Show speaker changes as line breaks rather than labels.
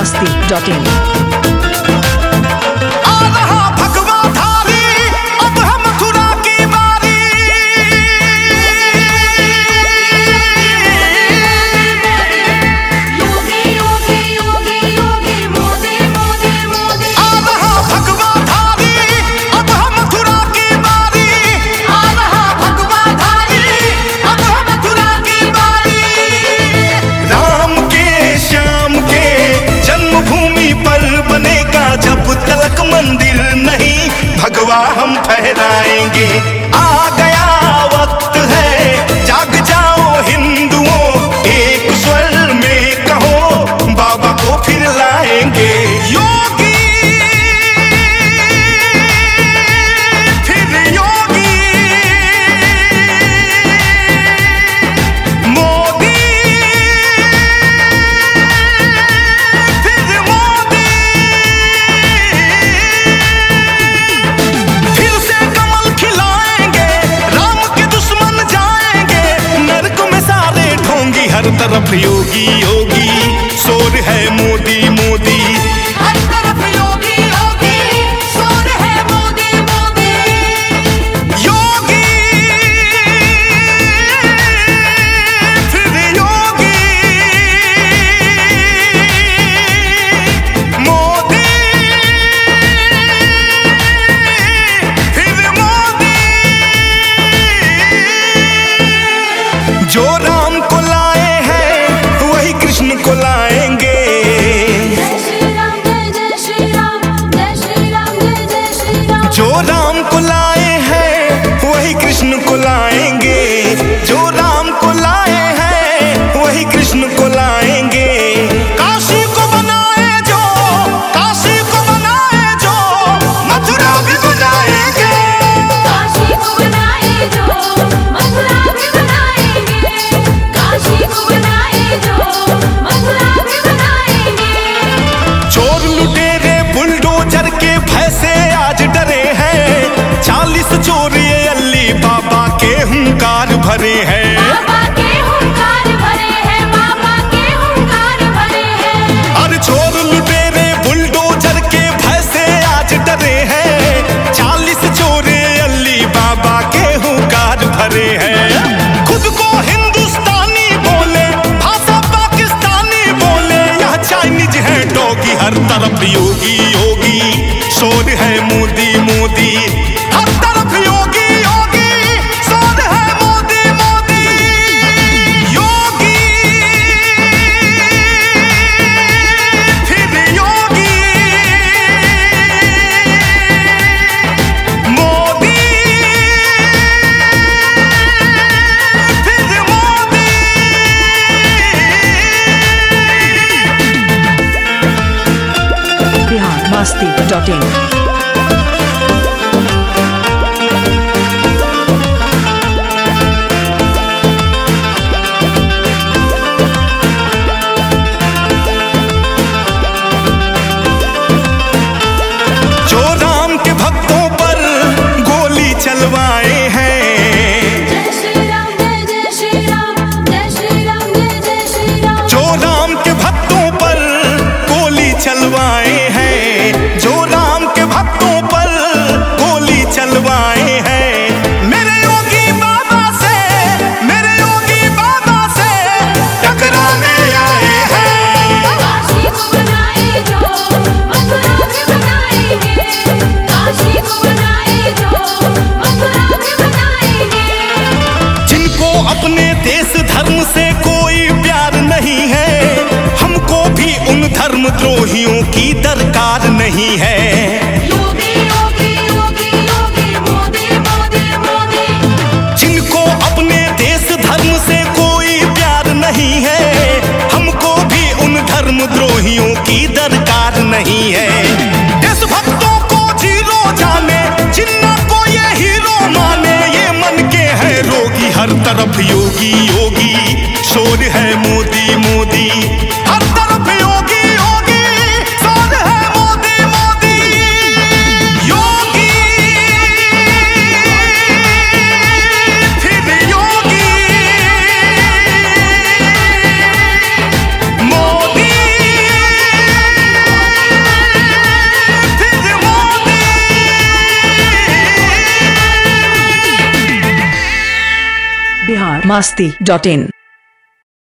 biharmasti.in।
मंदिर नहीं भगवा हम फहराएंगे। आ गया वक्त है जाग जाओ हिंदुओं, एक स्वर में कहो बाबा को फिर लाएंगे। योगी फिर योगी, मोदी फिर मोदी, हर तरफ योगी योगी, शोर है मोदी मोदी।
हर तरफ योगी योगी, शोर है मोदी मोदी।
योगी फिर योगी, मोदी फिर मोदी। जो राम को कृष्ण को लाएंगे।
जय श्री राम जय श्री राम, जय श्री राम जय श्री राम।
जो राम को लाए हैं वही कृष्ण को लाएंगे। जो राम को लाए हैं वही कृष्ण को लाएंगे। काशी को बनाए जो, काशी को बनाए जो, मथुरा भी बनाएंगे।
काशी को बनाए जो, मथुरा भी बनाएंगे। काशी को बनाए जो, मथुरा भी बनाएंगे।
चोर लुटेरे बुलडोजर के भय से आज डरे हैं। 40 चोर ये अल्ली बाबा के हुंकार भरे हैं।
बाबा के हुंकार भरे हैं, बाबा के हुंकार भरे हैं।
और चोर लुटेरे बुलडोजर के भय से आज डरे हैं। 40 चोर ये अल्ली बाबा के हुंकार भरे हैं। खुद को हिंदुस्तानी बोले, भाषा पाकिस्तानी बोले, यह चाइनीज है डॉगी। हर तरफ योगी योगी, शोर है मोदी मोदी। हर तरफ योगी योगी, शोर है मोदी मोदी। योगी फिर योगी, मोदी फिर मोदी।
biharmasti.in।
जो राम के भक्तों पर गोली चलवाए हैं।
जय श्री राम जय श्री राम, जय श्री राम जय श्री राम।
जो राम के भक्तों पर गोली चलवाए हैं। जो राम के भक्तों पर गोली चलवाए हैं। मेरे योगी बाबा से, मेरे योगी बाबा से टकराने आए हैं।
काशी को बनाए जो, मथुरा भी बनाएंगे। काशी को बनाए जो, मथुरा भी बनाएंगे।
जिनको अपने देश धर्म से कोई प्यार नहीं है, हमको भी उन धर्मद्रोहियों की दरकार नहीं है।
योगी योगी योगी योगी, मोदी मोदी मोदी।
जिनको अपने देश धर्म से कोई प्यार नहीं है, हमको भी उन धर्मद्रोहियों की दरकार नहीं है। देशभक्तों को जीरो जाने, जिन्ना को ये हीरो माने, ये मन के हैं रोगी। हर तरफ योगी योगी, शोर है मोदी मोदी। हर तरफ योगी योगी, शोर है मोदी मोदी।
बिहार masti.in